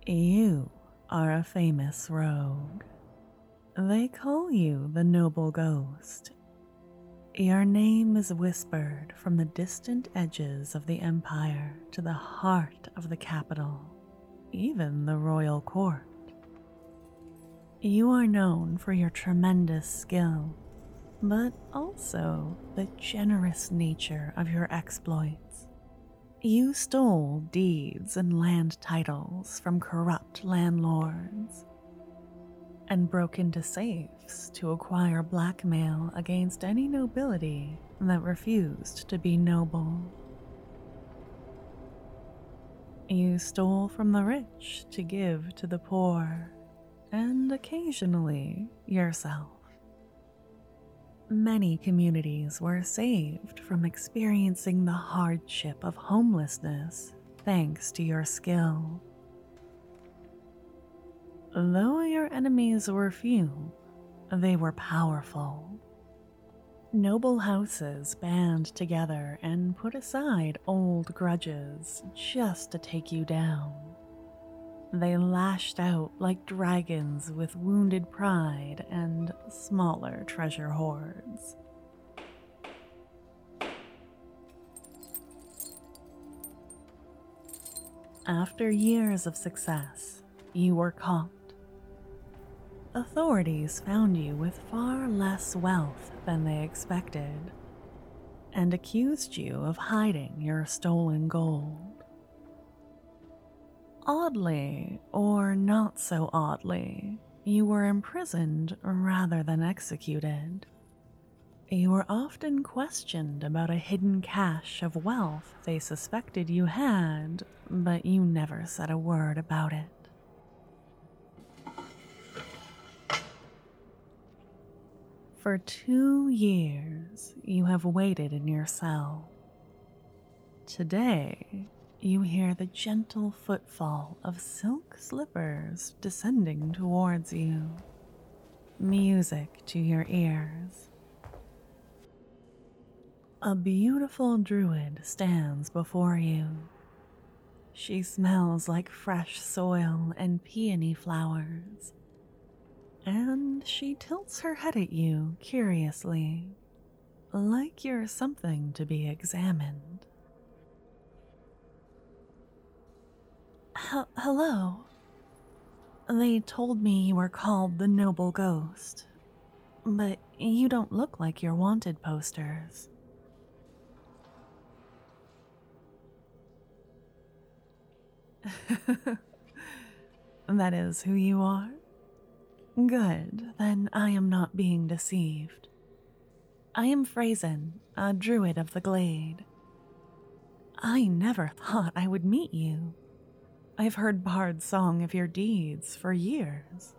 You are a famous rogue. They call you the Noble Ghost. Your name is whispered from the distant edges of the Empire to the heart of the capital, even the royal court. You are known for your tremendous skill, but also the generous nature of your exploits. You stole deeds and land titles from corrupt landlords and broke into safes to acquire blackmail against any nobility that refused to be noble. You stole from the rich to give to the poor, and occasionally yourself. Many communities were saved from experiencing the hardship of homelessness thanks to your skill. Though your enemies were few, they were powerful. Noble houses band together and put aside old grudges just to take you down. They lashed out like dragons with wounded pride and smaller treasure hoards. After years of success, you were caught. Authorities found you with far less wealth than they expected and accused you of hiding your stolen gold. Oddly, or not so oddly, you were imprisoned rather than executed. You were often questioned about a hidden cache of wealth they suspected you had, but you never said a word about it. For 2 years, you have waited in your cell. Today, you hear the gentle footfall of silk slippers descending towards you. Music to your ears. A beautiful druid stands before you. She smells like fresh soil and peony flowers, and she tilts her head at you curiously, like you're something to be examined. Hello. They told me you were called the Noble Ghost, but you don't look like your wanted posters. That is who you are? Good, then I am not being deceived. I am Phrasen, a druid of the Glade. I never thought I would meet you. I've heard bards song of your deeds for years.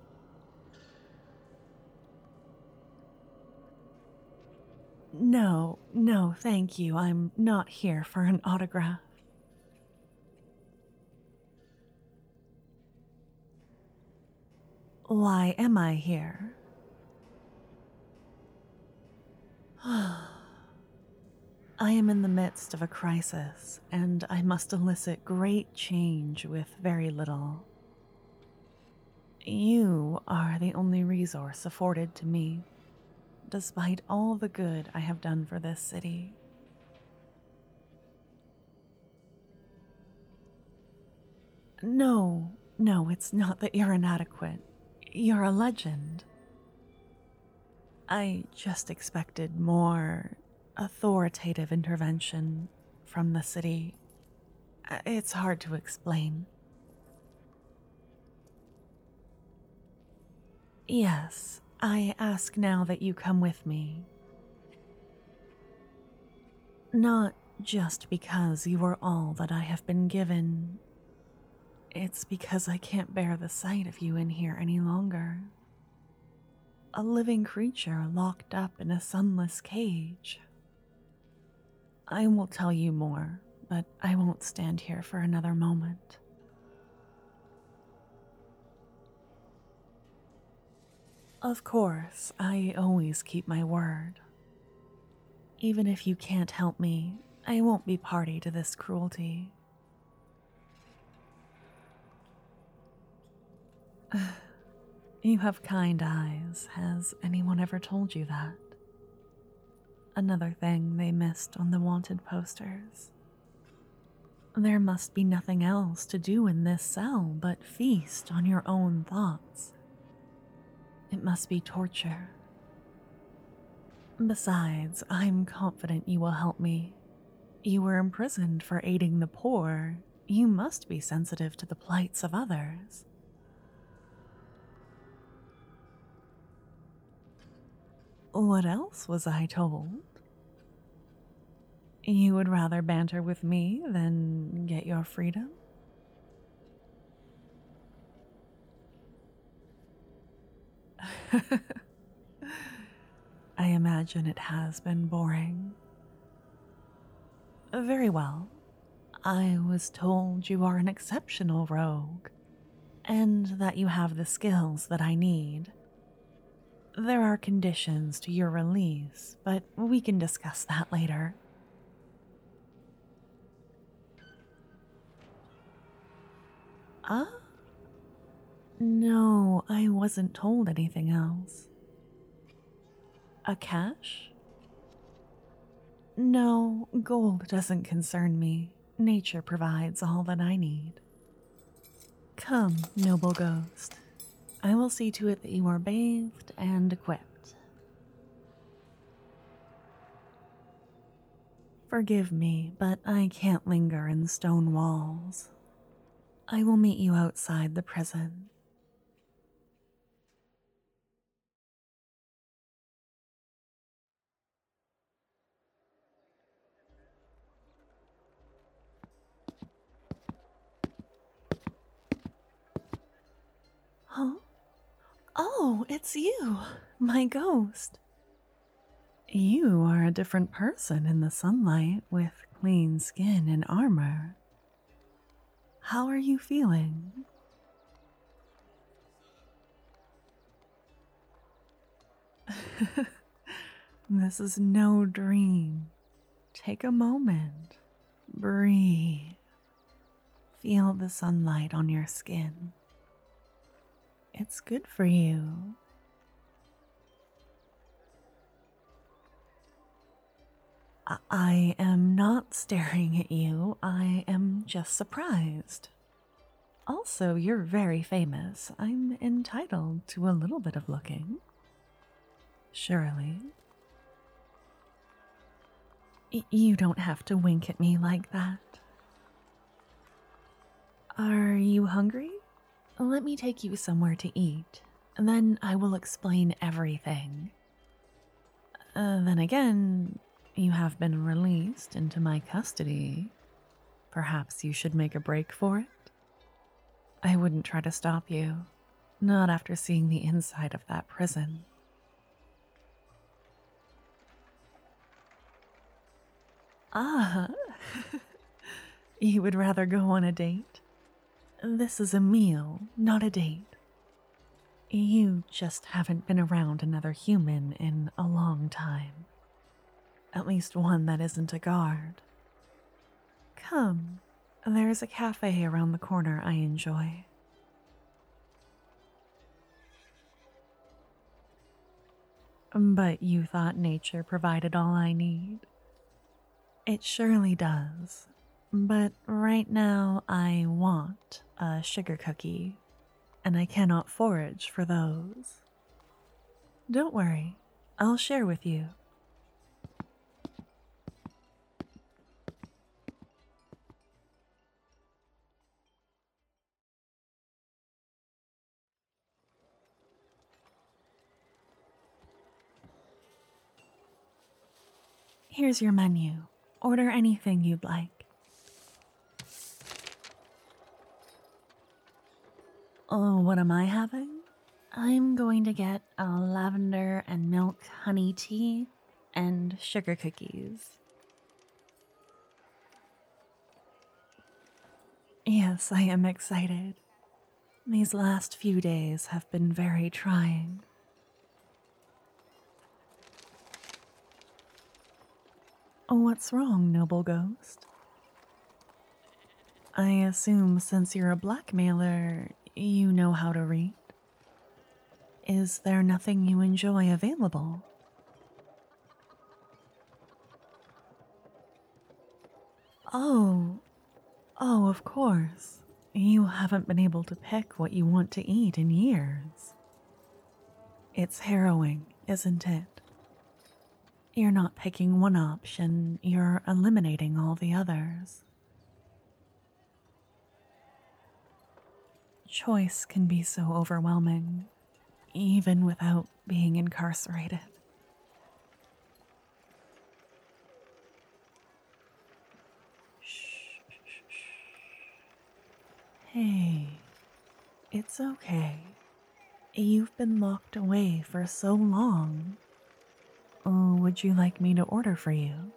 No, thank you. I'm not here for an autograph. Why am I here? I am in the midst of a crisis, and I must elicit great change with very little. You are the only resource afforded to me, despite all the good I have done for this city. No, it's not that you're inadequate. You're a legend. I just expected more authoritative intervention from the city. It's hard to explain. Yes, I ask now that you come with me. Not just because you are all that I have been given. It's because I can't bear the sight of you in here any longer. A living creature locked up in a sunless cage. I will tell you more, but I won't stand here for another moment. Of course, I always keep my word. Even if you can't help me, I won't be party to this cruelty. You have kind eyes. Has anyone ever told you that? Another thing they missed on the wanted posters. There must be nothing else to do in this cell but feast on your own thoughts. It must be torture. Besides, I'm confident you will help me. You were imprisoned for aiding the poor. You must be sensitive to the plights of others. What else was I told? You would rather banter with me than get your freedom? I imagine it has been boring. Very well. I was told you are an exceptional rogue, and that you have the skills that I need. There are conditions to your release, but we can discuss that later. Ah? No, I wasn't told anything else. A cache? No, gold doesn't concern me. Nature provides all that I need. Come, noble ghost. I will see to it that you are bathed and equipped. Forgive me, but I can't linger in stone walls. I will meet you outside the prison. Huh? Oh, it's you, my ghost. You are a different person in the sunlight with clean skin and armor. How are you feeling? This is no dream. Take a moment. Breathe. Feel the sunlight on your skin. It's good for you. I am not staring at you. I am just surprised. Also, you're very famous. I'm entitled to a little bit of looking. Surely. You don't have to wink at me like that. Are you hungry? Let me take you somewhere to eat. Then I will explain everything. Then again, you have been released into my custody. Perhaps you should make a break for it? I wouldn't try to stop you. Not after seeing the inside of that prison. Ah, you would rather go on a date? This is a meal, not a date. You just haven't been around another human in a long time. At least one that isn't a guard. Come, there's a cafe around the corner I enjoy. But you thought nature provided all I need? It surely does. But right now I want a sugar cookie, and I cannot forage for those. Don't worry, I'll share with you. Here's your menu. Order anything you'd like. Oh, what am I having? I'm going to get a lavender and milk honey tea and sugar cookies. Yes, I am excited. These last few days have been very trying. What's wrong, noble ghost? I assume since you're a blackmailer, you know how to reach? Is there nothing you enjoy available? Oh, oh, of course. You haven't been able to pick what you want to eat in years. It's harrowing, isn't it? You're not picking one option, you're eliminating all the others. Choice can be so overwhelming, even without being incarcerated. Shh, shh, shh, shh. Hey, it's okay. You've been locked away for so long. Oh, would you like me to order for you?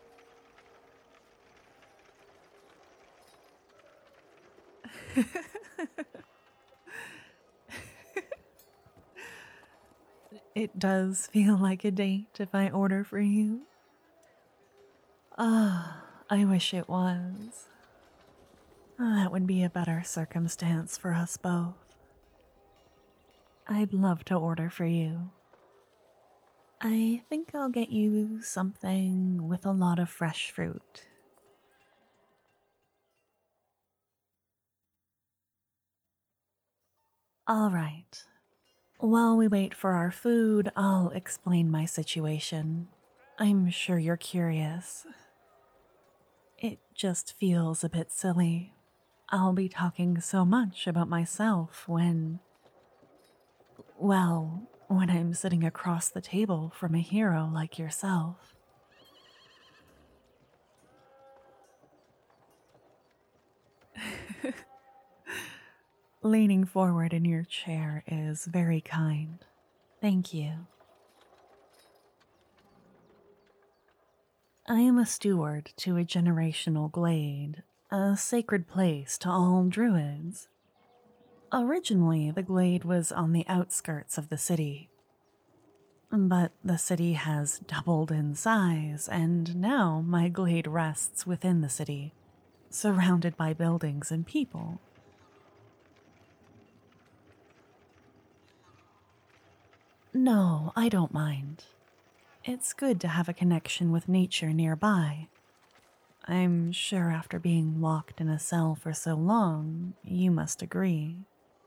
It does feel like a date if I order for you. Ah, I wish it was. That would be a better circumstance for us both. I'd love to order for you. I think I'll get you something with a lot of fresh fruit. All right. While we wait for our food, I'll explain my situation. I'm sure you're curious. It just feels a bit silly. I'll be talking so much about myself when I'm sitting across the table from a hero like yourself. Leaning forward in your chair is very kind. Thank you. I am a steward to a generational glade, a sacred place to all druids. Originally, the glade was on the outskirts of the city, but the city has doubled in size, and now my glade rests within the city, surrounded by buildings and people. No, I don't mind. It's good to have a connection with nature nearby. I'm sure after being locked in a cell for so long, you must agree.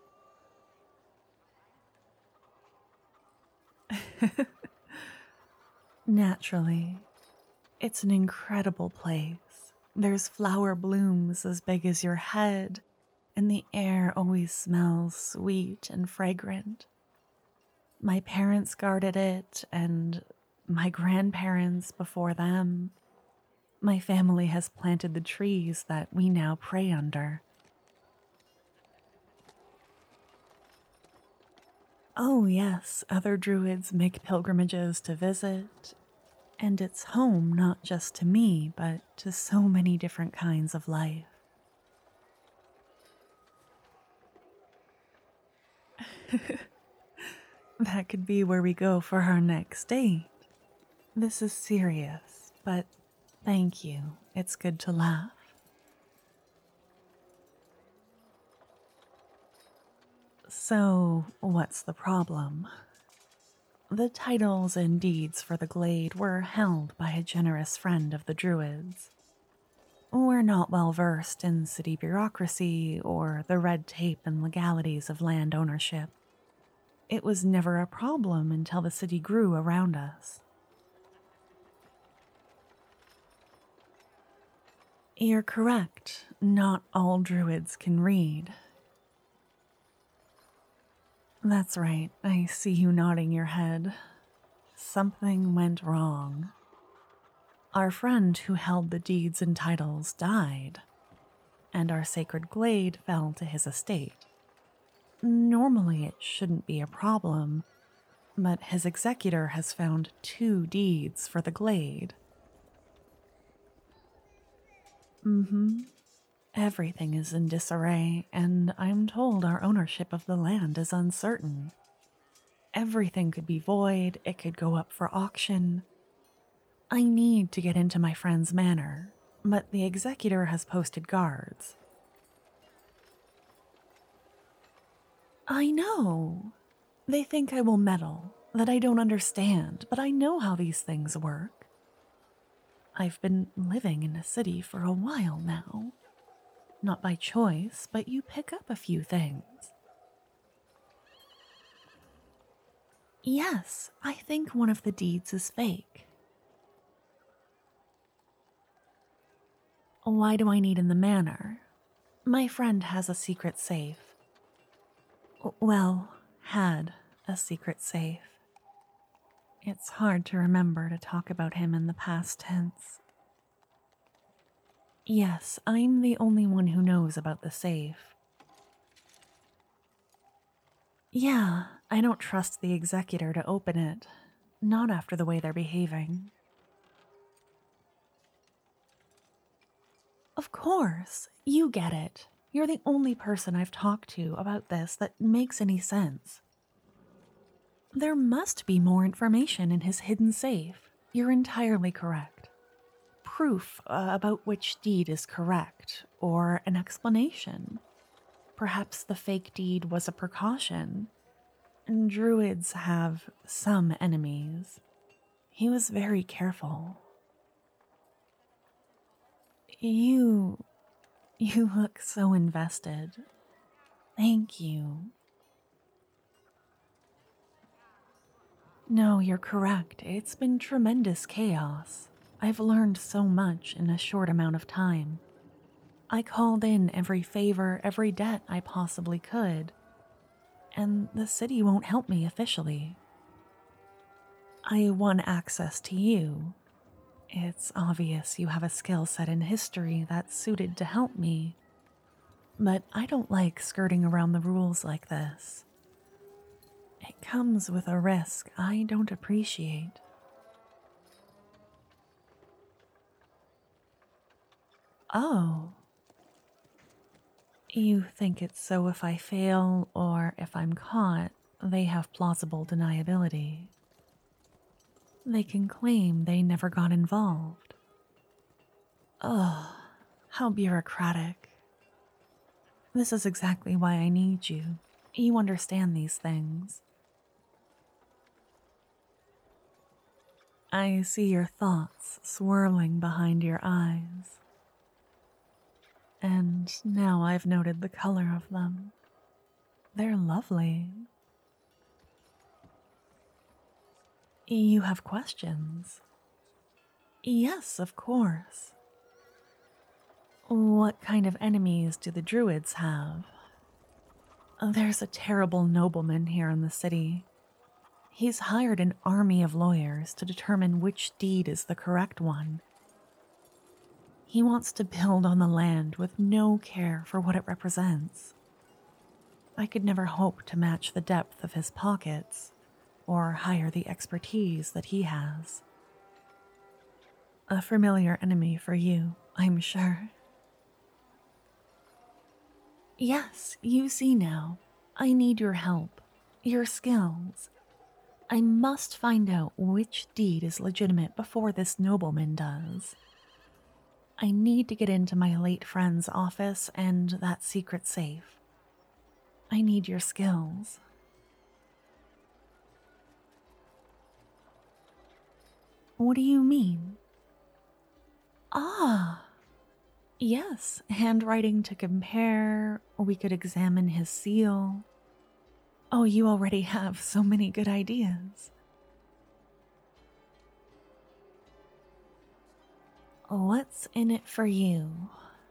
Naturally, it's an incredible place. There's flower blooms as big as your head, and the air always smells sweet and fragrant. My parents guarded it, and my grandparents before them. My family has planted the trees that we now pray under. Oh, yes, other druids make pilgrimages to visit, and it's home not just to me, but to so many different kinds of life. That could be where we go for our next date. This is serious, but thank you. It's good to laugh. So, what's the problem? The titles and deeds for the glade were held by a generous friend of the Druids. We're not well versed in city bureaucracy or the red tape and legalities of land ownership. It was never a problem until the city grew around us. You're correct. Not all druids can read. That's right. I see you nodding your head. Something went wrong. Our friend who held the deeds and titles died, and our sacred glade fell to his estate. Normally, it shouldn't be a problem, but his executor has found 2 deeds for the glade. Everything is in disarray, and I'm told our ownership of the land is uncertain. Everything could be void, it could go up for auction. I need to get into my friend's manor, but the executor has posted guards. I know. They think I will meddle, that I don't understand, but I know how these things work. I've been living in a city for a while now. Not by choice, but you pick up a few things. Yes, I think one of the deeds is fake. Why do I need in the manor? My friend has a secret safe. Well, had a secret safe. It's hard to remember to talk about him in the past tense. Yes, I'm the only one who knows about the safe. Yeah, I don't trust the executor to open it. Not after the way they're behaving. Of course, you get it. You're the only person I've talked to about this that makes any sense. There must be more information in his hidden safe. You're entirely correct. Proof about which deed is correct, or an explanation. Perhaps the fake deed was a precaution. Druids have some enemies. He was very careful. You look so invested. Thank you. No, you're correct. It's been tremendous chaos. I've learned so much in a short amount of time. I called in every favor, every debt I possibly could, and the city won't help me officially. I won access to you. It's obvious you have a skill set in history that's suited to help me, but I don't like skirting around the rules like this. It comes with a risk I don't appreciate. Oh. You think it's so if I fail or if I'm caught, they have plausible deniability. They can claim they never got involved. Ugh, how bureaucratic. This is exactly why I need you. You understand these things. I see your thoughts swirling behind your eyes. And now I've noted the color of them. They're lovely. You have questions? Yes, of course. What kind of enemies do the druids have? There's a terrible nobleman here in the city. He's hired an army of lawyers to determine which deed is the correct one. He wants to build on the land with no care for what it represents. I could never hope to match the depth of his pockets or hire the expertise that he has. A familiar enemy for you, I'm sure. Yes, you see now. I need your help, your skills. I must find out which deed is legitimate before this nobleman does. I need to get into my late friend's office and that secret safe. I need your skills. What do you mean? Ah, yes, handwriting to compare. We could examine his seal. Oh, you already have so many good ideas. What's in it for you?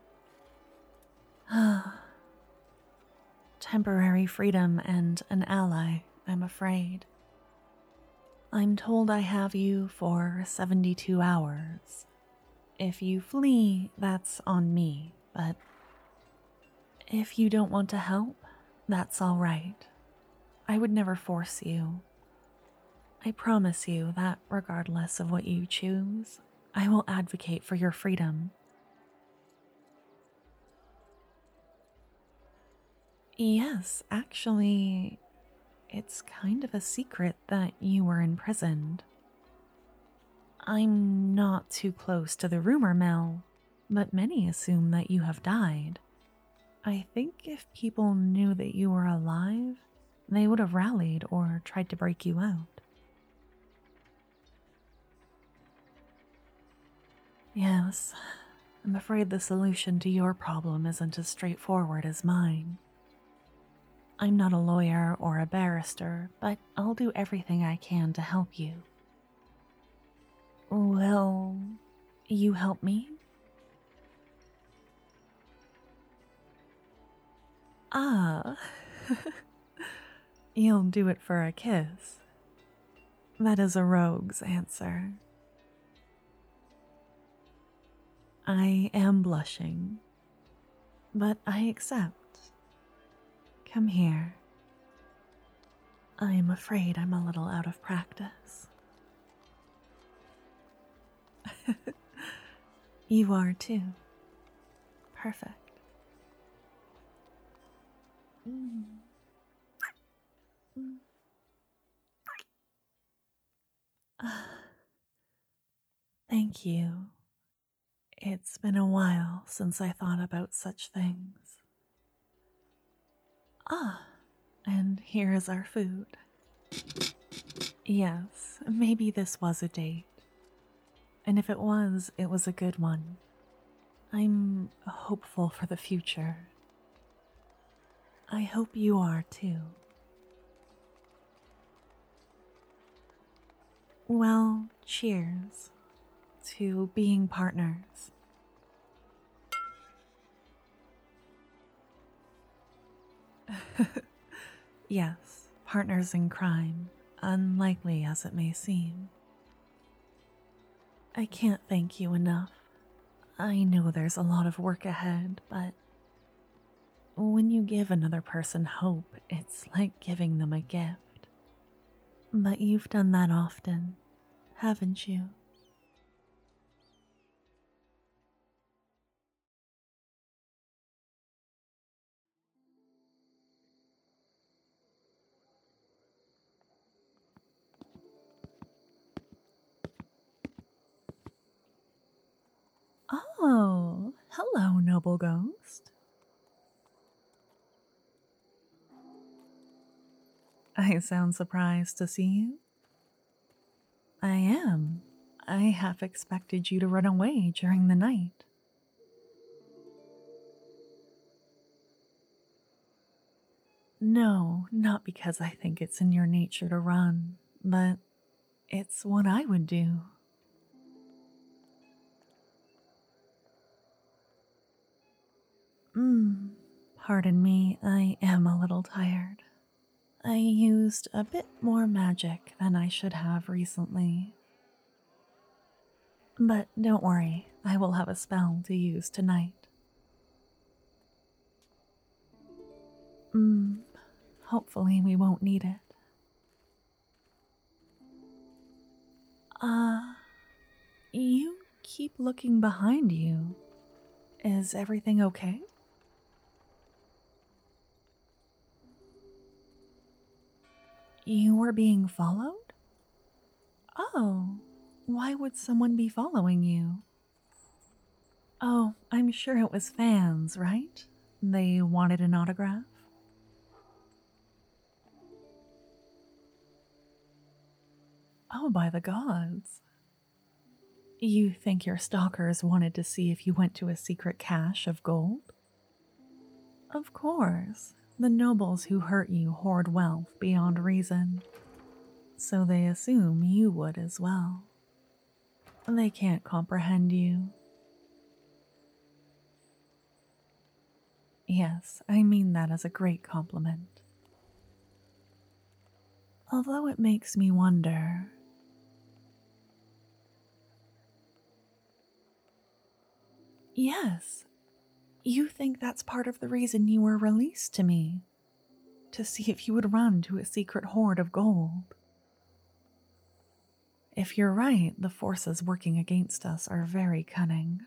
Temporary freedom and an ally, I'm afraid. I'm told I have you for 72 hours. If you flee, that's on me, but if you don't want to help, that's all right. I would never force you. I promise you that regardless of what you choose, I will advocate for your freedom. Yes, actually, it's kind of a secret that you were imprisoned. I'm not too close to the rumor mill, but many assume that you have died. I think if people knew that you were alive, they would have rallied or tried to break you out. Yes, I'm afraid the solution to your problem isn't as straightforward as mine. I'm not a lawyer or a barrister, but I'll do everything I can to help you. Well, you help me? Ah, you'll do it for a kiss. That is a rogue's answer. I am blushing, but I accept. Come here. I'm afraid I'm a little out of practice. You are too. Perfect. Mm. Mm. Ah, thank you. It's been a while since I thought about such things. Ah, and here is our food. Yes, maybe this was a date. And if it was a good one. I'm hopeful for the future. I hope you are too. Well, cheers to being partners. Yes, partners in crime, unlikely as it may seem. I can't thank you enough. I know there's a lot of work ahead, but when you give another person hope, it's like giving them a gift. But you've done that often, haven't you? Oh, hello, noble ghost. I sound surprised to see you. I am. I half expected you to run away during the night. No, not because I think it's in your nature to run, but it's what I would do. Pardon me, I am a little tired. I used a bit more magic than I should have recently. But don't worry, I will have a spell to use tonight. Mm, hopefully we won't need it. Uh, you keep looking behind you. Is everything okay? You were being followed? Oh, why would someone be following you? Oh, I'm sure it was fans, right? They wanted an autograph? Oh, by the gods. You think your stalkers wanted to see if you went to a secret cache of gold? Of course. The nobles who hurt you hoard wealth beyond reason, so they assume you would as well. They can't comprehend you. Yes, I mean that as a great compliment. Although it makes me wonder. Yes, you think that's part of the reason you were released to me? To see if you would run to a secret hoard of gold. If you're right, the forces working against us are very cunning.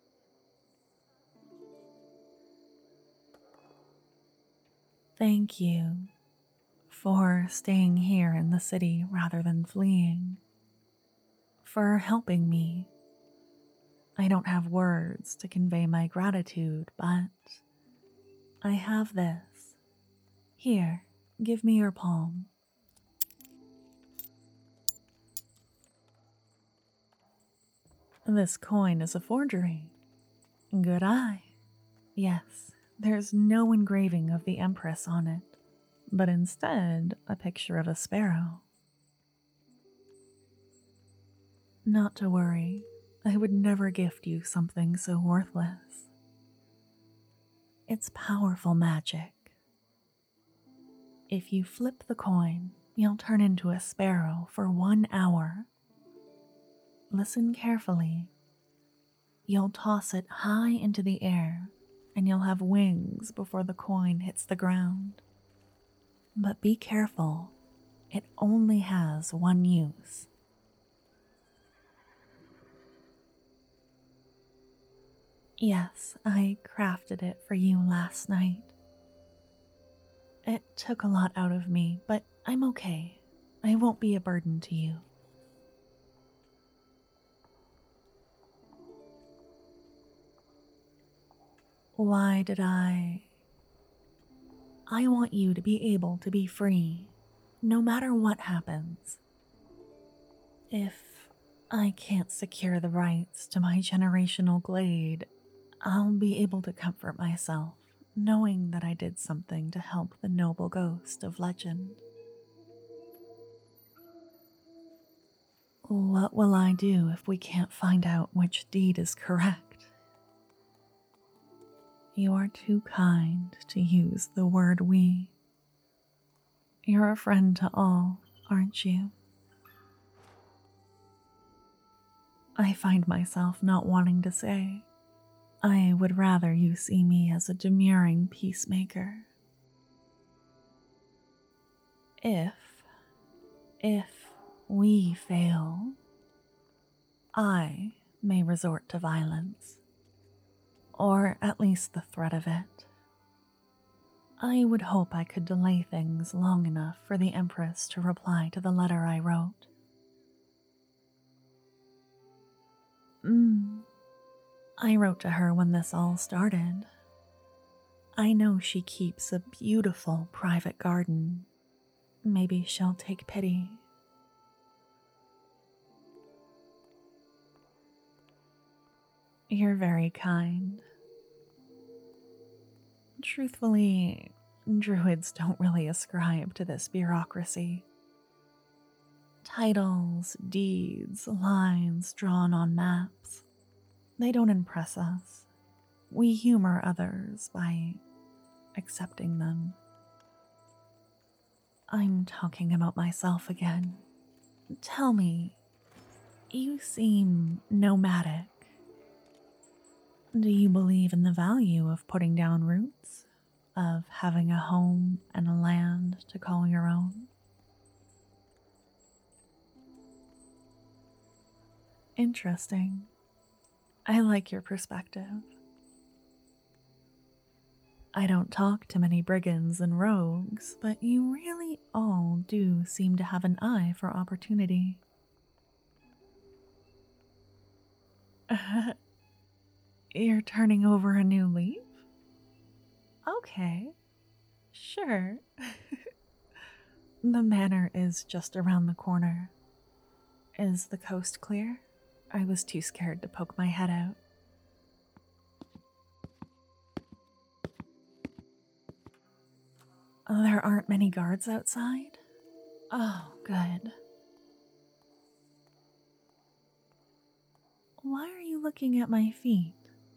Thank you for staying here in the city rather than fleeing, for helping me. I don't have words to convey my gratitude, but I have this. Here. Give me your palm. This coin is a forgery. Good eye. Yes, there's no engraving of the Empress on it, but instead a picture of a sparrow. Not to worry, I would never gift you something so worthless. It's powerful magic. If you flip the coin, you'll turn into a sparrow for 1 hour. Listen carefully. You'll toss it high into the air, and you'll have wings before the coin hits the ground. But be careful, it only has one use. Yes, I crafted it for you last night. It took a lot out of me, but I'm okay. I won't be a burden to you. Why did I want you to be able to be free, no matter what happens. If I can't secure the rights to my generational glade, I'll be able to comfort myself, knowing that I did something to help the noble ghost of legend. What will I do if we can't find out which deed is correct? You are too kind to use the word we. You're a friend to all, aren't you? I find myself not wanting to say. I would rather you see me as a demurring peacemaker. If we fail, I may resort to violence, or at least the threat of it. I would hope I could delay things long enough for the Empress to reply to the letter I wrote. I wrote to her when this all started. I know she keeps a beautiful private garden. Maybe she'll take pity. You're very kind. Truthfully, druids don't really ascribe to this bureaucracy. Titles, deeds, lines drawn on maps. They don't impress us. We humor others by accepting them. I'm talking about myself again. Tell me, you seem nomadic. Do you believe in the value of putting down roots? Of having a home and a land to call your own? Interesting. I like your perspective. I don't talk to many brigands and rogues, but you really all do seem to have an eye for opportunity. You're turning over a new leaf? Okay, sure. The manor is just around the corner. Is the coast clear? I was too scared to poke my head out. There aren't many guards outside? Oh, good. Why are you looking at my feet?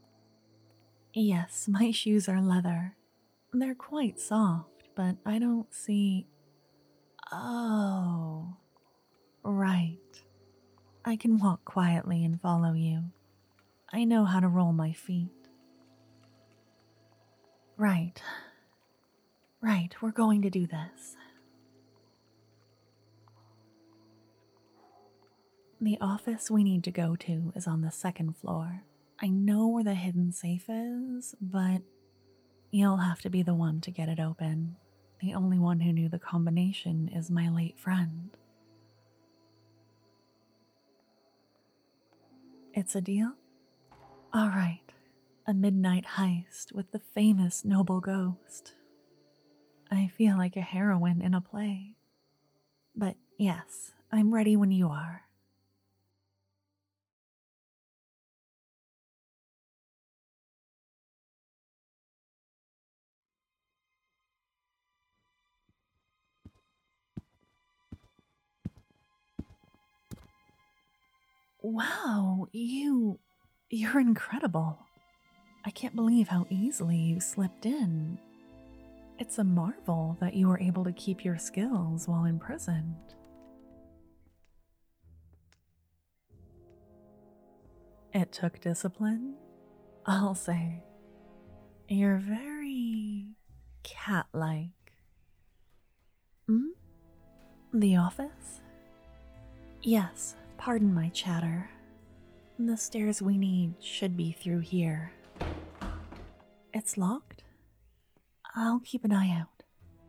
Yes, my shoes are leather. They're quite soft, but I don't see... Oh, right. I can walk quietly and follow you. I know how to roll my feet. Right. Right, we're going to do this. The office we need to go to is on the second floor. I know where the hidden safe is, but you'll have to be the one to get it open. The only one who knew the combination is my late friend. It's a deal? All right, a midnight heist with the famous noble ghost. I feel like a heroine in a play. But yes, I'm ready when you are. Wow, you're incredible. I can't believe how easily you slipped in. It's a marvel that you were able to keep your skills while imprisoned. It took discipline, I'll say. You're very cat like. Hmm? The office? Yes, pardon my chatter. The stairs we need should be through here. It's locked? I'll keep an eye out.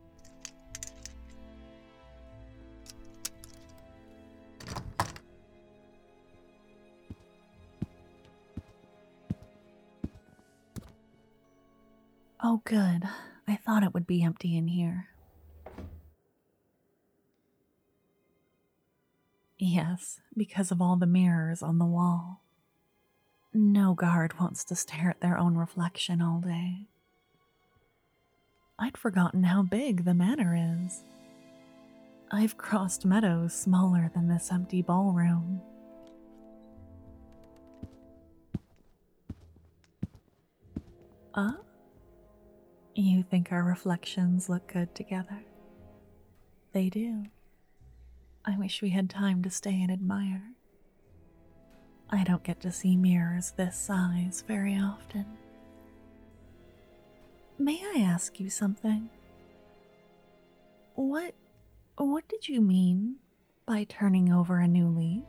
Oh, good. I thought it would be empty in here. Yes, because of all the mirrors on the wall. No guard wants to stare at their own reflection all day. I'd forgotten how big the manor is. I've crossed meadows smaller than this empty ballroom. Uh? You think our reflections look good together? They do. I wish we had time to stay and admire. I don't get to see mirrors this size very often. May I ask you something? What did you mean by turning over a new leaf?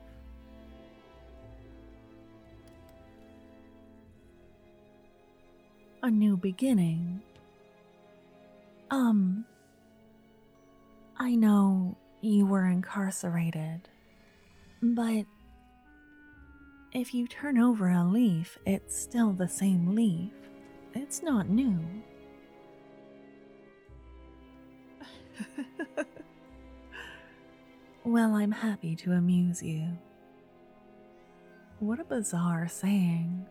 A new beginning. I know you were incarcerated, but if you turn over a leaf, it's still the same leaf. It's not new. Well, I'm happy to amuse you. What a bizarre saying.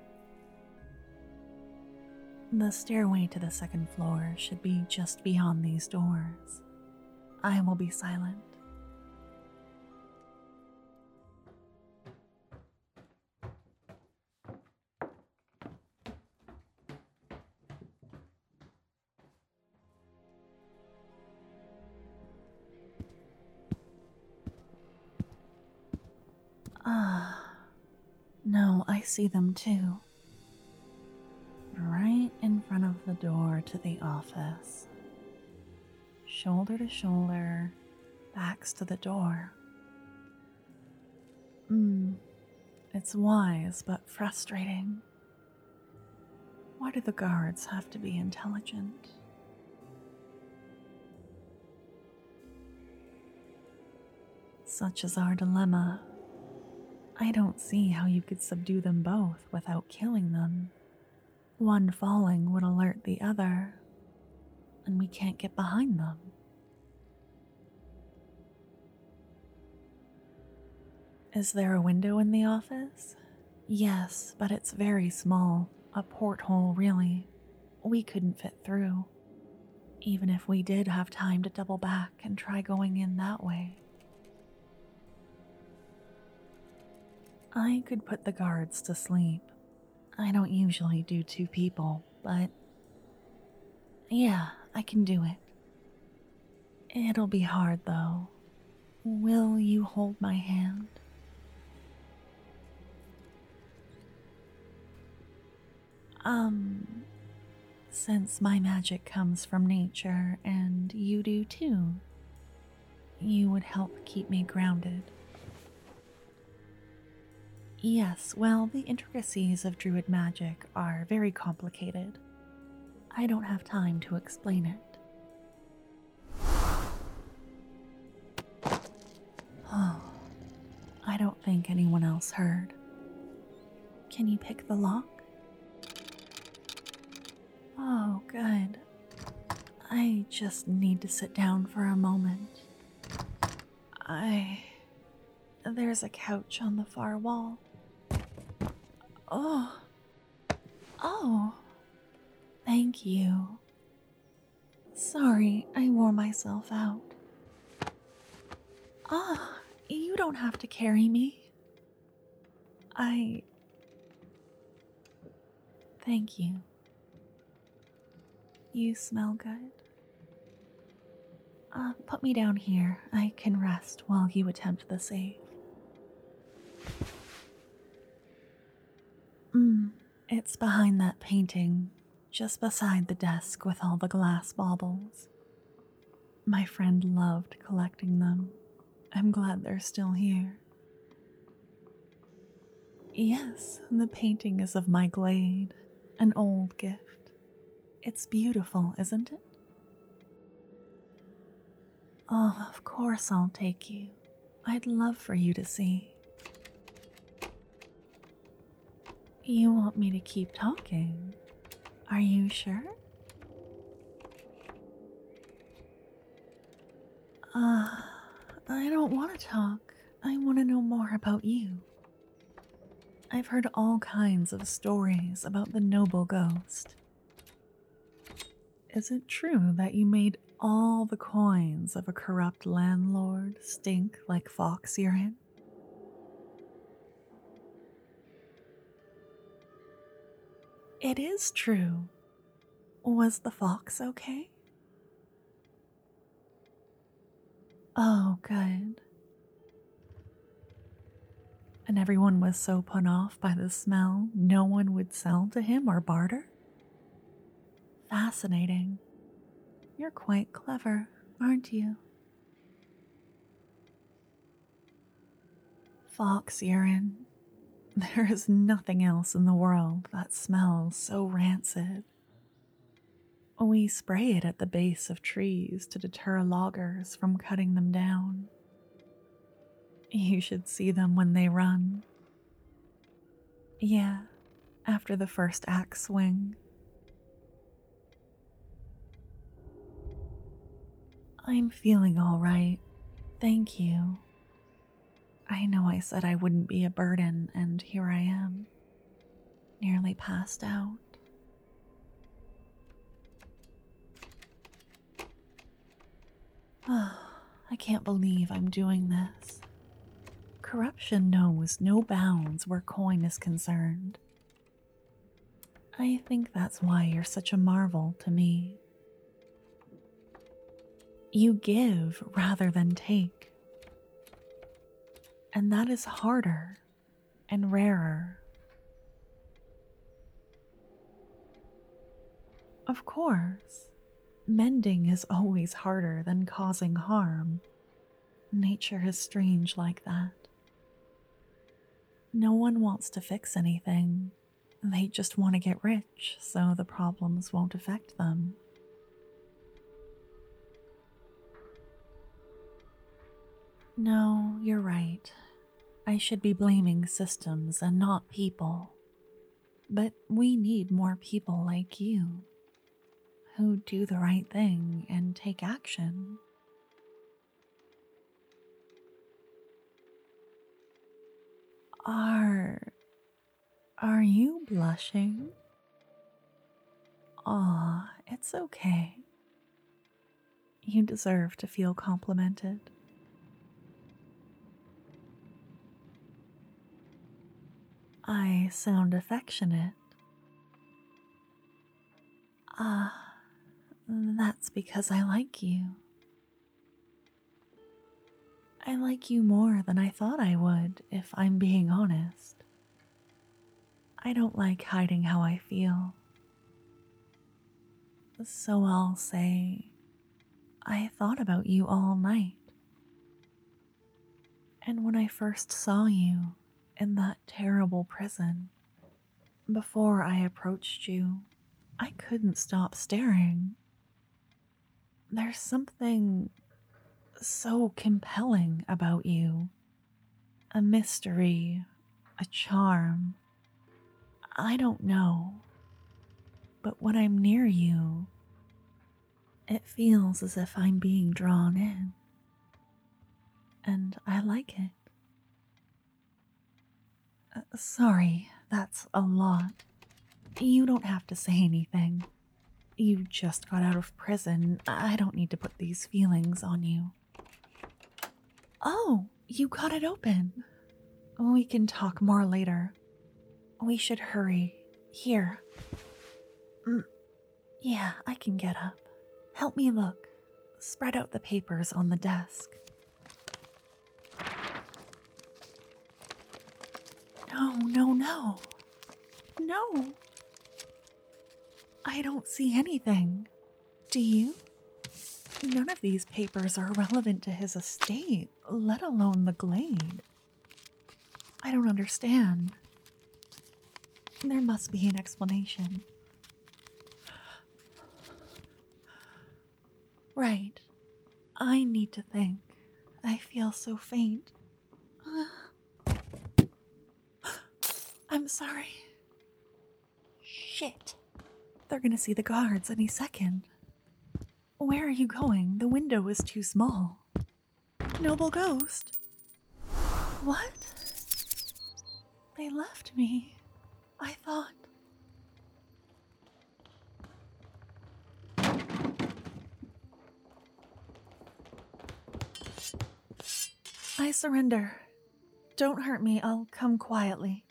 The stairway to the second floor should be just beyond these doors. I will be silent. Ah, no, I see them too. Right in front of the door to the office. Shoulder to shoulder, backs to the door. It's wise but frustrating. Why do the guards have to be intelligent? Such is our dilemma. I don't see how you could subdue them both without killing them. One falling would alert the other, and we can't get behind them. Is there a window in the office? Yes, but it's very small. A porthole, really. We couldn't fit through. Even if we did have time to double back and try going in that way. I could put the guards to sleep. I don't usually do two people, but yeah, I can do it. It'll be hard though. Will you hold my hand? Since my magic comes from nature and you do too, you would help keep me grounded. Yes, well, the intricacies of druid magic are very complicated. I don't have time to explain it. Oh, I don't think anyone else heard. Can you pick the lock? Oh, good. I just need to sit down for a moment. There's a couch on the far wall. Oh, oh, thank you. Sorry, I wore myself out. Ah, you don't have to carry me. I. Thank you. You smell good. Put me down here. I can rest while you attempt the save. It's behind that painting, just beside the desk with all the glass baubles. My friend loved collecting them. I'm glad they're still here. Yes, the painting is of my glade, an old gift. It's beautiful, isn't it? Oh, of course I'll take you. I'd love for you to see. You want me to keep talking? Are you sure? I don't want to talk. I want to know more about you. I've heard all kinds of stories about the noble ghost. Is it true that you made all the coins of a corrupt landlord stink like fox urine? It is true. Was the fox okay? Oh, good. And everyone was so put off by the smell, no one would sell to him or barter? Fascinating. You're quite clever, aren't you? Fox urine. There is nothing else in the world that smells so rancid. We spray it at the base of trees to deter loggers from cutting them down. You should see them when they run. Yeah, after the first axe swing. I'm feeling all right. Thank you. I know I said I wouldn't be a burden, and here I am, nearly passed out. I can't believe I'm doing this. Corruption knows no bounds where coin is concerned. I think that's why you're such a marvel to me. You give rather than take. And that is harder and rarer. Of course, mending is always harder than causing harm. Nature is strange like that. No one wants to fix anything. They just want to get rich so the problems won't affect them. No, you're right. I should be blaming systems and not people. But we need more people like you, who do the right thing and take action. Are you blushing? Aw, it's okay. You deserve to feel complimented. I sound affectionate. Ah, that's because I like you. I like you more than I thought I would, if I'm being honest. I don't like hiding how I feel. So I'll say, I thought about you all night. And when I first saw you in that terrible prison, before I approached you, I couldn't stop staring. There's something so compelling about you. A mystery, a charm. I don't know. But when I'm near you, It feels as if I'm being drawn in, and I like it. Sorry, that's a lot. You don't have to say anything. You just got out of prison. I don't need to put these feelings on you. Oh, you got it open. We can talk more later. We should hurry. Here. Yeah, I can get up. Help me look. Spread out the papers on the desk. No. No. I don't see anything. Do you? None of these papers are relevant to his estate, let alone the Glade. I don't understand. There must be an explanation. Right. I need to think. I feel so faint. I'm sorry. Shit. They're gonna see the guards any second. Where are you going? The window is too small. Noble ghost. What? They left me. I thought... I surrender. Don't hurt me, I'll come quietly.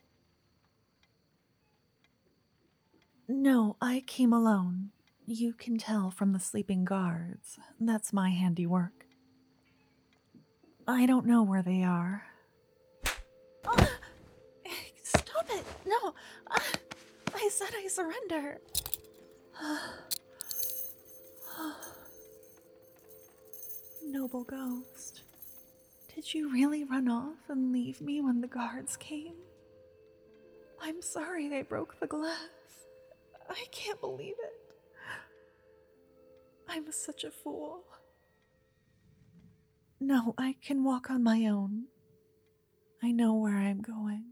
No, I came alone. You can tell from the sleeping guards. That's my handiwork. I don't know where they are. Stop it! No! I said I surrender. Noble ghost. Did you really run off and leave me when the guards came? I'm sorry they broke the glass. I can't believe it. I'm such a fool. No, I can walk on my own. I know where I'm going.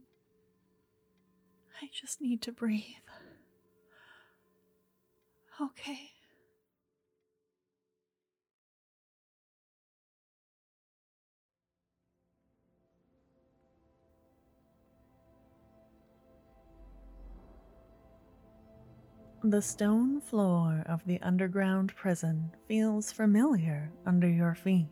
I just need to breathe. Okay. The stone floor of the underground prison feels familiar under your feet.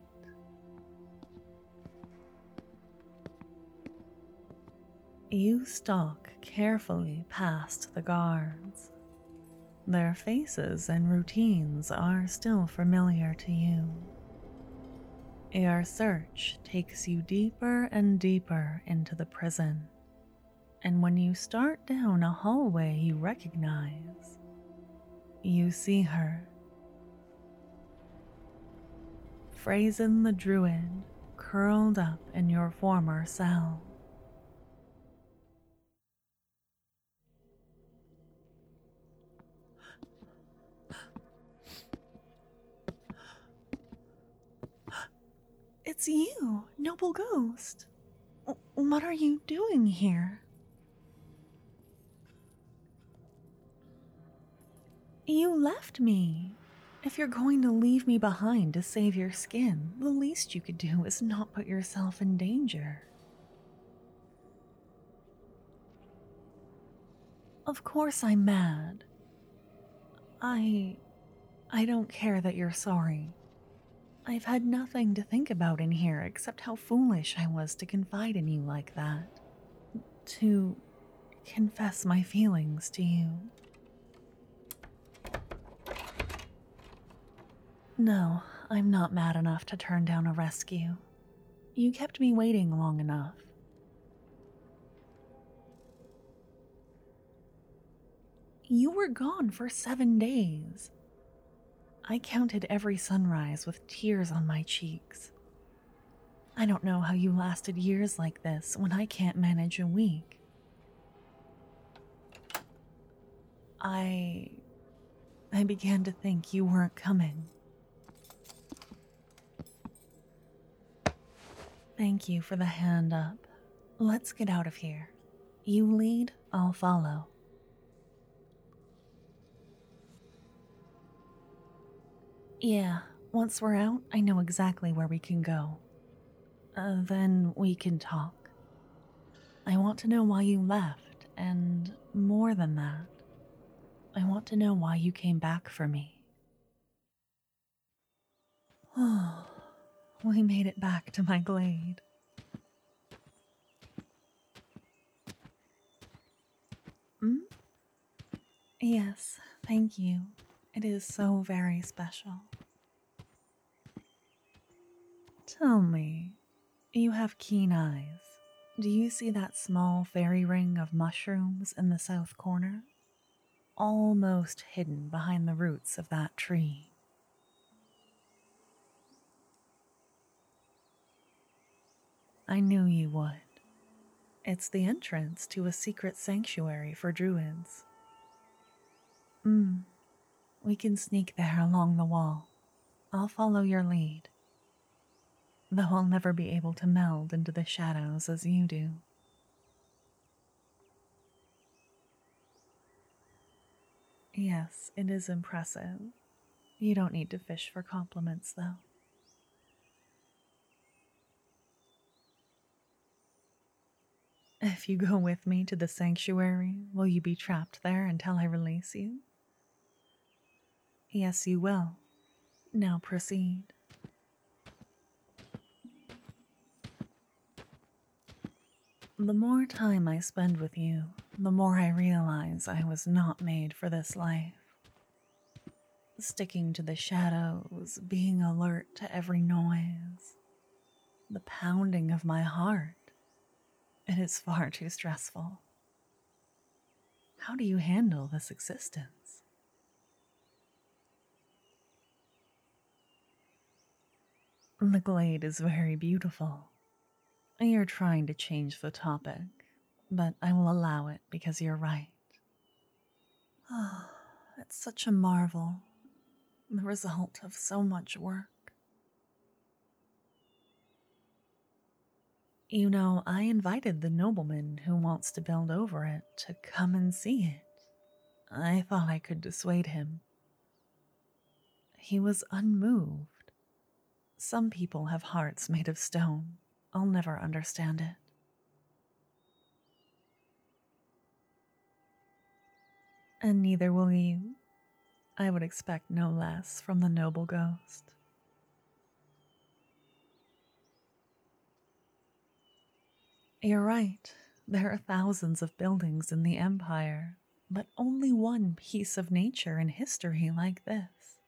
You stalk carefully past the guards. Their faces and routines are still familiar to you. Your search takes you deeper and deeper into the prison, and when you start down a hallway you recognize, you see her. Phrasen the Druid, curled up in your former cell. It's you, noble ghost. What are you doing here? You left me. If you're going to leave me behind to save your skin, the least you could do is not put yourself in danger. Of course I'm mad. I don't care that you're sorry. I've had nothing to think about in here except how foolish I was to confide in you like that. To confess my feelings to you. No, I'm not mad enough to turn down a rescue. You kept me waiting long enough. You were gone for 7 days. I counted every sunrise with tears on my cheeks. I don't know how you lasted years like this when I can't manage a week. I began to think you weren't coming. Thank you for the hand up. Let's get out of here. You lead, I'll follow. Yeah, once we're out, I know exactly where we can go. Then we can talk. I want to know why you left, and more than that, I want to know why you came back for me. Oh, we made it back to my glade. Hmm? Yes, thank you. It is so very special. Tell me, you have keen eyes. Do you see that small fairy ring of mushrooms in the south corner? Almost hidden behind the roots of that tree. I knew you would. It's the entrance to a secret sanctuary for druids. We can sneak there along the wall. I'll follow your lead, though I'll never be able to meld into the shadows as you do. Yes, it is impressive. You don't need to fish for compliments, though. If you go with me to the sanctuary, will you be trapped there until I release you? Yes, you will. Now proceed. The more time I spend with you, the more I realize I was not made for this life. Sticking to the shadows, being alert to every noise, the pounding of my heart. It is far too stressful. How do you handle this existence? The glade is very beautiful. You're trying to change the topic, but I will allow it because you're right. Oh, it's such a marvel, the result of so much work. You know, I invited the nobleman who wants to build over it to come and see it. I thought I could dissuade him. He was unmoved. Some people have hearts made of stone. I'll never understand it. And neither will you. I would expect no less from the noble ghost. You're right. There are thousands of buildings in the Empire, but only one piece of nature and history like this.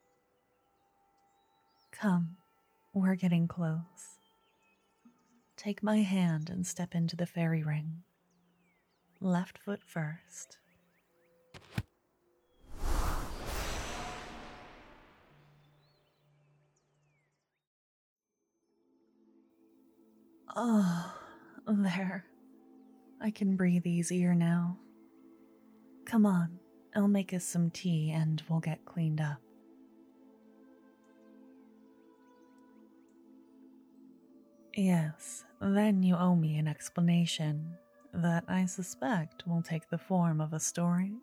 Come, we're getting close. Take my hand and step into the fairy ring. Left foot first. Oh, there. I can breathe easier now. Come on, I'll make us some tea and we'll get cleaned up. Yes, then you owe me an explanation that I suspect will take the form of a story.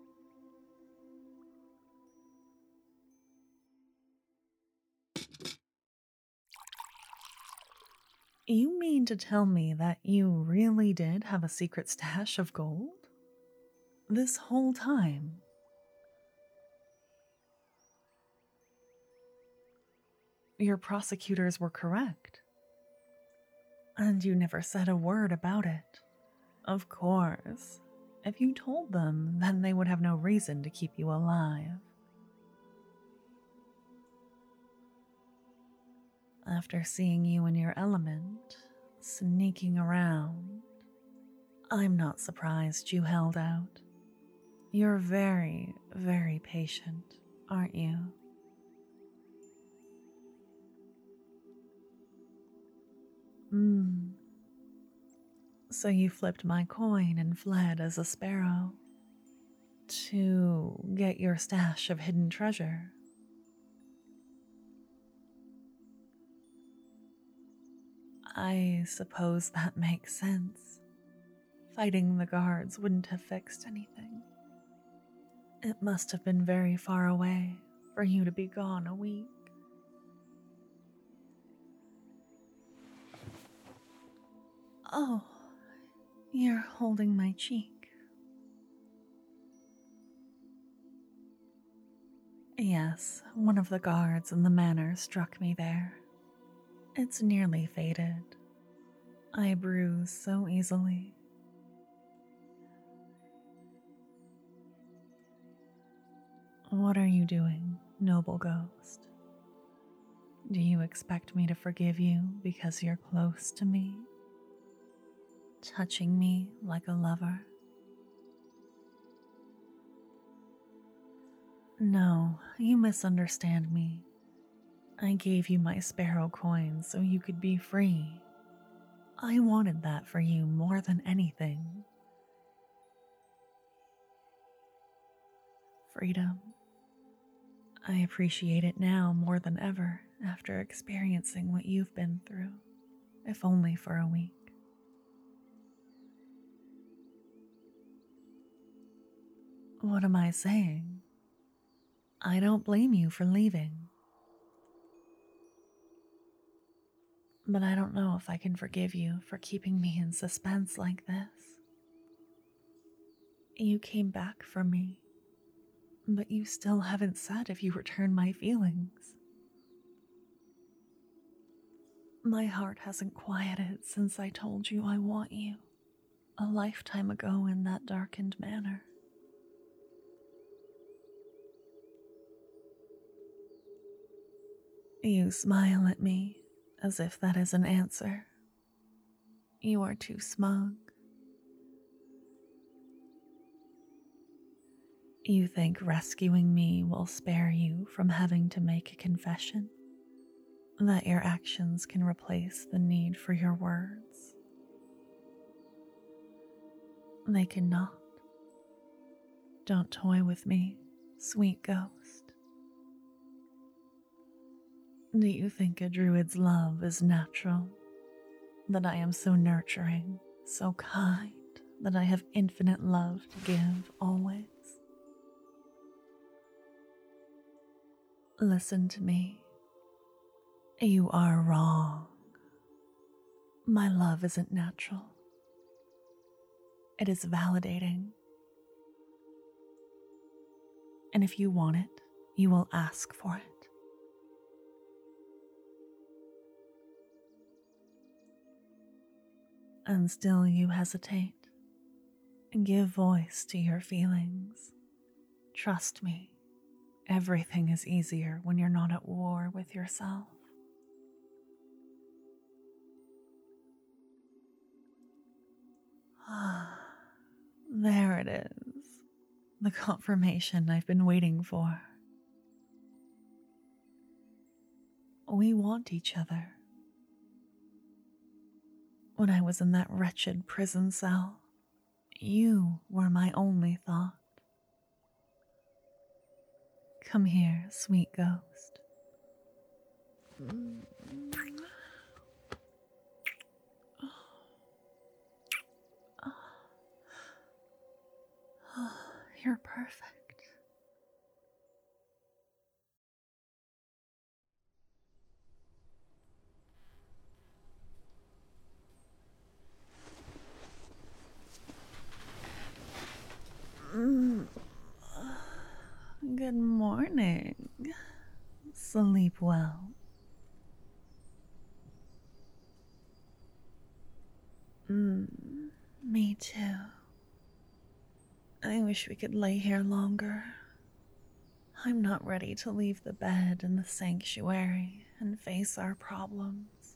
You mean to tell me that you really did have a secret stash of gold? This whole time? Your prosecutors were correct. And you never said a word about it. Of course. If you told them, then they would have no reason to keep you alive. After seeing you in your element, sneaking around, I'm not surprised you held out. You're very, very patient, aren't you? So you flipped my coin and fled as a sparrow to get your stash of hidden treasure. I suppose that makes sense. Fighting the guards wouldn't have fixed anything. It must have been very far away for you to be gone a week. Oh, you're holding my cheek. Yes, one of the guards in the manor struck me there. It's nearly faded. I bruise so easily. What are you doing, noble ghost? Do you expect me to forgive you because you're close to me? Touching me like a lover? No, you misunderstand me. I gave you my sparrow coin so you could be free. I wanted that for you more than anything. Freedom. I appreciate it now more than ever after experiencing what you've been through, if only for a week. What am I saying? I don't blame you for leaving. But I don't know if I can forgive you for keeping me in suspense like this. You came back for me, but you still haven't said if you return my feelings. My heart hasn't quieted since I told you I want you, a lifetime ago in that darkened manor. You smile at me as if that is an answer. You are too smug. You think rescuing me will spare you from having to make a confession? That your actions can replace the need for your words? They cannot. Don't toy with me, sweet ghost. Do you think a druid's love is natural? That I am so nurturing, so kind, that I have infinite love to give always? Listen to me. You are wrong. My love isn't natural. It is validating. And if you want it, you will ask for it. And still you hesitate. Give voice to your feelings. Trust me, everything is easier when you're not at war with yourself. Ah, there it is. The confirmation I've been waiting for. We want each other. When I was in that wretched prison cell, you were my only thought. Come here, sweet ghost. You're perfect. Good morning. Sleep well. Me too. I wish we could lay here longer. I'm not ready to leave the bed in the sanctuary and face our problems.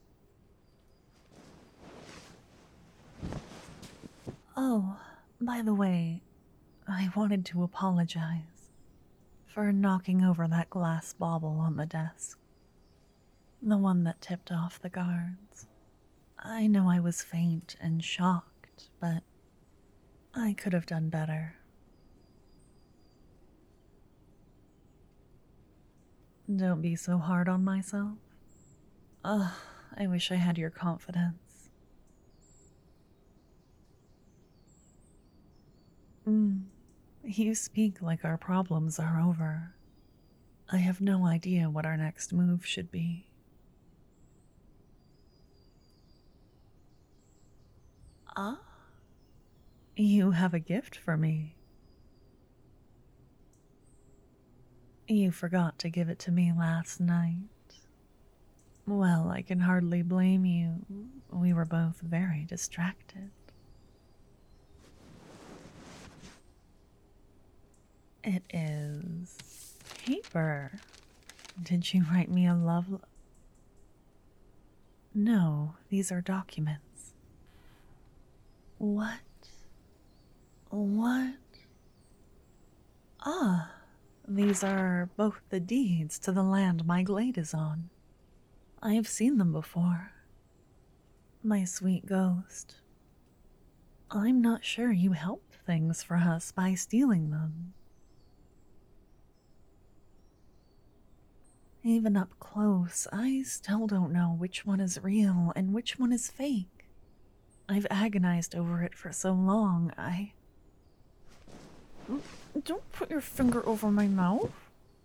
Oh, by the way, I wanted to apologize for knocking over that glass bauble on the desk. The one that tipped off the guards. I know I was faint and shocked, but I could have done better. Don't be so hard on myself. Ugh, I wish I had your confidence. You speak like our problems are over. I have no idea what our next move should be. Ah, you have a gift for me. You forgot to give it to me last night. Well, I can hardly blame you. We were both very distracted. It is paper. Did you write me a love? No, these are documents. What? What? Ah, these are both the deeds to the land my glade is on. I have seen them before. My sweet ghost. I'm not sure you helped things for us by stealing them. Even up close, I still don't know which one is real and which one is fake. I've agonized over it for so long, Don't put your finger over my mouth.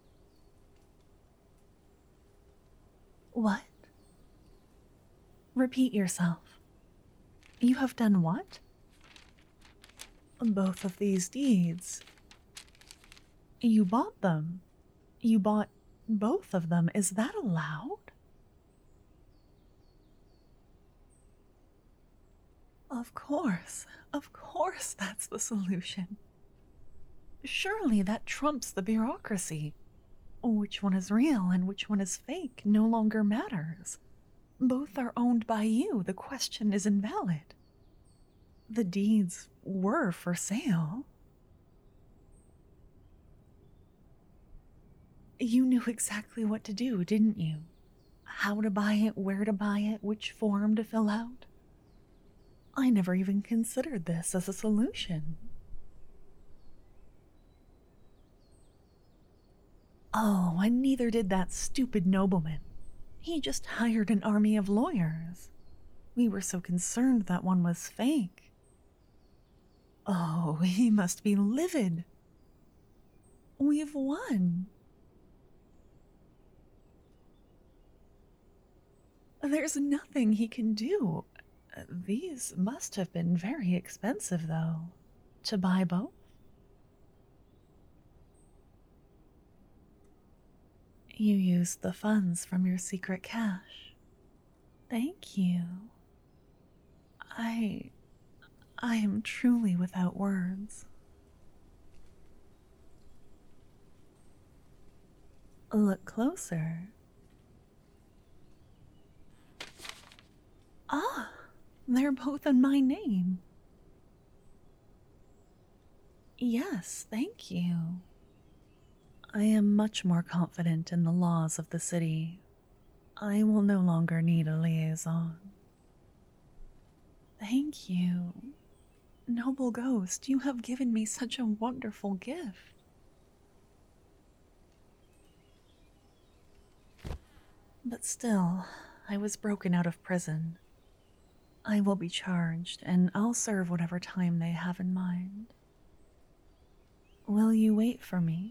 What? Repeat yourself. You have done what? Both of these deeds. You bought them. You bought both of them. Is that allowed? Of course that's the solution. Surely that trumps the bureaucracy. Which one is real and which one is fake no longer matters. Both are owned by you. The question is invalid. The deeds were for sale. You knew exactly what to do, didn't you? How to buy it, where to buy it, which form to fill out. I never even considered this as a solution. Oh, and neither did that stupid nobleman. He just hired an army of lawyers. We were so concerned that one was fake. Oh, he must be livid. We've won. There's nothing he can do. These must have been very expensive, though, to buy both. You used the funds from your secret cash. Thank you. I am truly without words. Look closer. Ah, they're both in my name. Yes, thank you. I am much more confident in the laws of the city. I will no longer need a liaison. Thank you. Noble ghost, you have given me such a wonderful gift. But still, I was broken out of prison. I will be charged, and I'll serve whatever time they have in mind. Will you wait for me?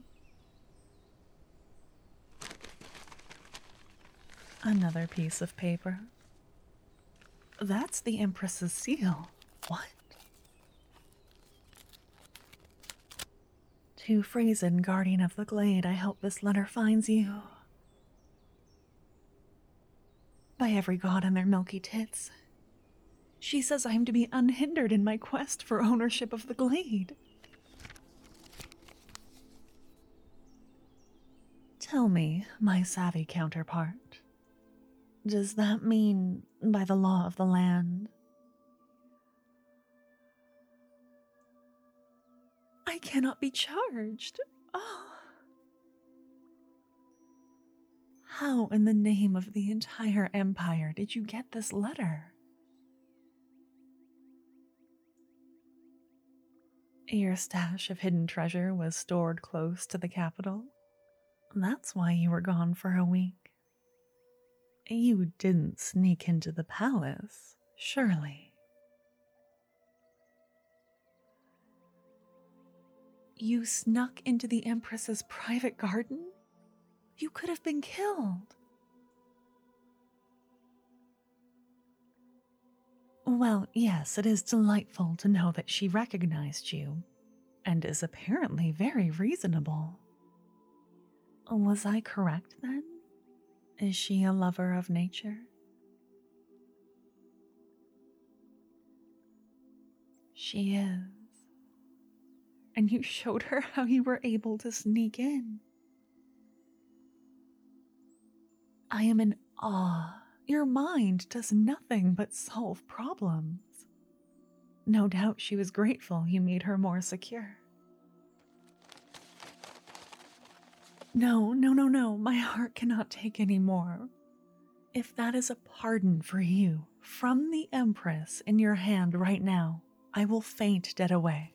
Another piece of paper. That's the Empress's seal. What? To Phrasen, guardian of the glade, I hope this letter finds you. By every god and their milky tits. She says I am to be unhindered in my quest for ownership of the glade. Tell me, my savvy counterpart, does that mean by the law of the land? I cannot be charged. Oh. How in the name of the entire empire did you get this letter? Your stash of hidden treasure was stored close to the capital. That's why you were gone for a week. You didn't sneak into the palace, surely. You snuck into the Empress's private garden? You could have been killed. Well, yes, it is delightful to know that she recognized you, and is apparently very reasonable. Was I correct then? Is she a lover of nature? She is. And you showed her how you were able to sneak in. I am in awe. Your mind does nothing but solve problems. No doubt she was grateful you made her more secure. No, no, no, no, my heart cannot take any more. If that is a pardon for you from the Empress in your hand right now, I will faint dead away.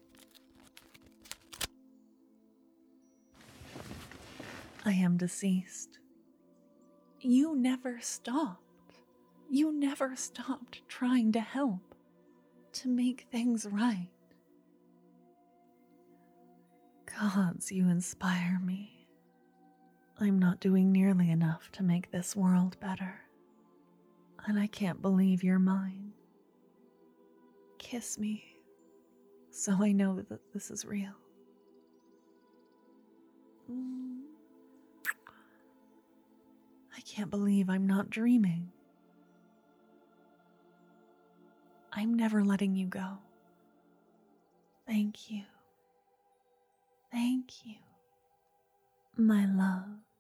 I am deceased. You never stopped. You never stopped trying to help, to make things right. Gods, you inspire me. I'm not doing nearly enough to make this world better, and I can't believe you're mine. Kiss me, so I know that this is real. I can't believe I'm not dreaming. I'm never letting you go. Thank you. Thank you, my love.